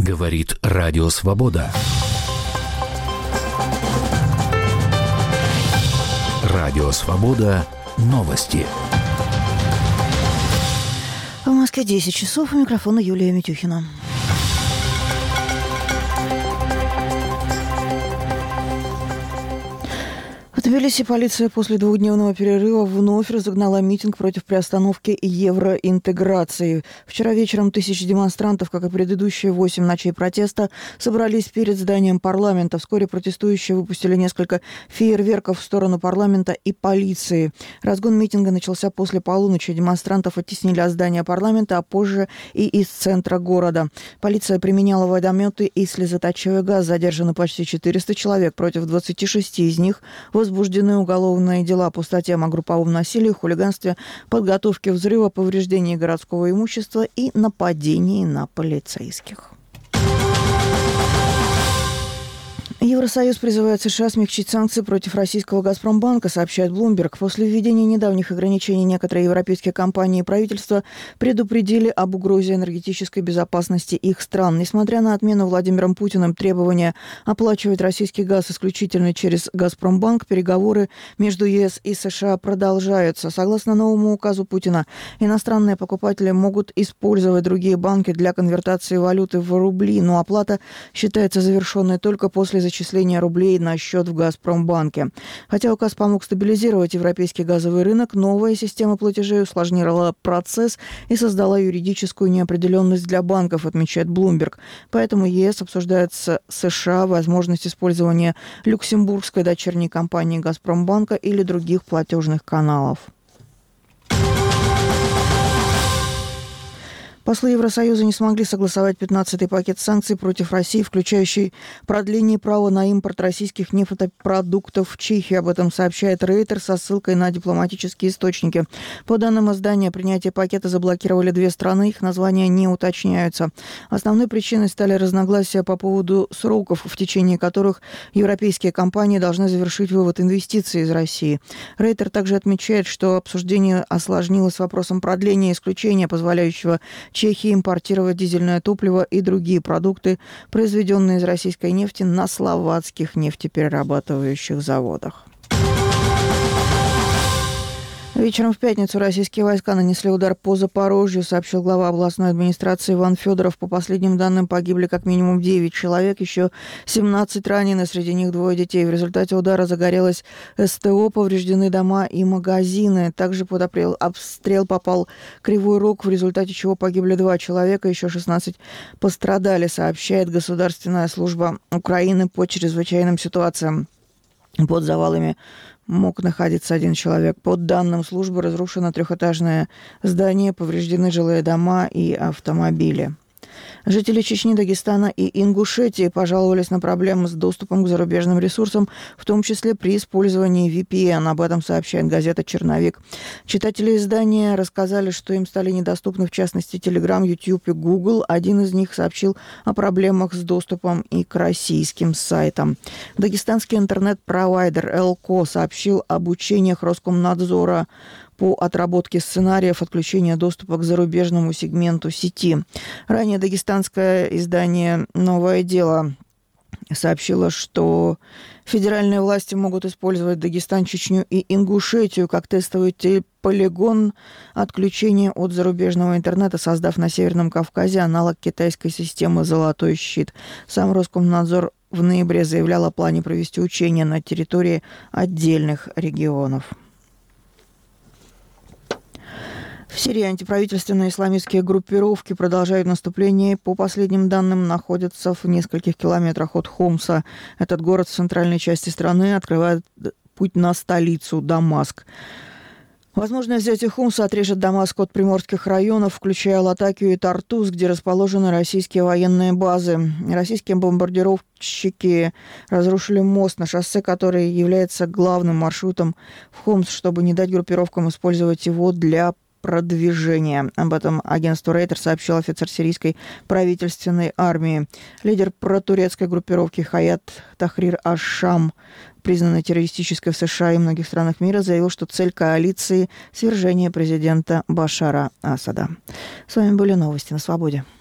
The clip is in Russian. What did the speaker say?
Говорит Радио Свобода. Радио Свобода. Новости. В Москве 10 часов. У микрофона Юлия Митюхина. В Тбилиси полиция после двухдневного перерыва вновь разогнала митинг против приостановки евроинтеграции. Вчера вечером тысячи демонстрантов, как и предыдущие 8 ночей протеста, собрались перед зданием парламента. Вскоре протестующие выпустили несколько фейерверков в сторону парламента и полиции. Разгон митинга начался после полуночи. Демонстрантов оттеснили от здания парламента, а позже и из центра города. Полиция применяла водометы и слезоточивый газ. Задержаны почти 400 человек. Против 26 из них возбуждены уголовные дела по статьям о групповом насилии, хулиганстве, подготовке взрыва, повреждении городского имущества и нападении на полицейских. Евросоюз призывает США смягчить санкции против российского «Газпромбанка», сообщает Bloomberg. После введения недавних ограничений некоторые европейские компании и правительства предупредили об угрозе энергетической безопасности их стран. Несмотря на отмену Владимиром Путиным требования оплачивать российский газ исключительно через «Газпромбанк», переговоры между ЕС и США продолжаются. Согласно новому указу Путина, иностранные покупатели могут использовать другие банки для конвертации валюты в рубли, но оплата считается завершенной только после зачисления рублей на счет в «Газпромбанке». Хотя указ помог стабилизировать европейский газовый рынок, новая система платежей усложнила процесс и создала юридическую неопределенность для банков, отмечает Bloomberg. Поэтому ЕС обсуждает с США возможность использования люксембургской дочерней компании «Газпромбанка» или других платежных каналов. Послы Евросоюза не смогли согласовать 15-й пакет санкций против России, включающий продление права на импорт российских нефтепродуктов в Чехию. Об этом сообщает Рейтер со ссылкой на дипломатические источники. По данным издания, принятие пакета заблокировали 2 страны, их названия не уточняются. Основной причиной стали разногласия по поводу сроков, в течение которых европейские компании должны завершить вывод инвестиций из России. Рейтер также отмечает, что обсуждение осложнилось вопросом продления исключения, позволяющего Чехии импортировать дизельное топливо и другие продукты, произведенные из российской нефти, на словацких нефтеперерабатывающих заводах. Вечером в пятницу российские войска нанесли удар по Запорожью, сообщил глава областной администрации Иван Федоров. По последним данным, погибли как минимум 9 человек, еще 17 ранены, среди них 2 детей. В результате удара загорелось СТО, повреждены дома и магазины. Также под обстрел попал Кривой Рог, в результате чего погибли 2 человека, еще 16 пострадали, сообщает Государственная служба Украины по чрезвычайным ситуациям. Под завалами мог находиться 1 человек. По данным службы, разрушено 3-этажное здание, повреждены жилые дома и автомобили. Жители Чечни, Дагестана и Ингушетии пожаловались на проблемы с доступом к зарубежным ресурсам, в том числе при использовании VPN. Об этом сообщает газета «Черновик». Читатели издания рассказали, что им стали недоступны, в частности, Telegram, YouTube и Google. Один из них сообщил о проблемах с доступом и к российским сайтам. Дагестанский интернет-провайдер ЭЛКО сообщил об учениях Роскомнадзора по отработке сценариев отключения доступа к зарубежному сегменту сети. Ранее дагестанское издание «Новое дело» сообщило, что федеральные власти могут использовать Дагестан, Чечню и Ингушетию как тестовый полигон отключения от зарубежного интернета, создав на Северном Кавказе аналог китайской системы «Золотой щит». Сам Роскомнадзор в ноябре заявлял о плане провести учения на территории отдельных регионов. В Сирии антиправительственные исламистские группировки продолжают наступление. По последним данным, находятся в нескольких километрах от Хомса. Этот город в центральной части страны открывает путь на столицу Дамаск. Возможное взятие Хомса отрежет Дамаск от приморских районов, включая Латакию и Тартус, где расположены российские военные базы. Российские бомбардировщики разрушили мост на шоссе, который является главным маршрутом в Хомс, чтобы не дать группировкам использовать его для продвижения. Об этом агентству Рейтер сообщил офицер сирийской правительственной армии. Лидер протурецкой группировки Хаят Тахрир аш-Шам, признанной террористической в США и многих странах мира, заявил, что цель коалиции – свержение президента Башара Асада. С вами были новости на Свободе.